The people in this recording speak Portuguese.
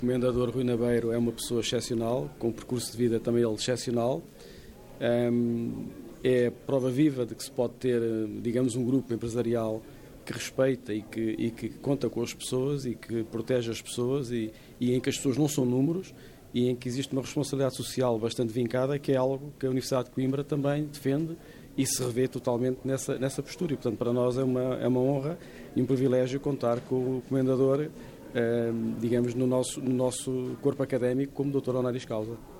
O Comendador Rui Nabeiro é uma pessoa excepcional, com um percurso de vida também ele excepcional. É prova viva de que se pode ter, digamos, um grupo empresarial que respeita e que conta com as pessoas e que protege as pessoas e em que as pessoas não são números e em que existe uma responsabilidade social bastante vincada, que é algo que a Universidade de Coimbra também defende e se revê totalmente nessa postura. E, portanto, para nós é uma honra e um privilégio contar com o Comendador, digamos, no nosso corpo académico como doutor honoris causa.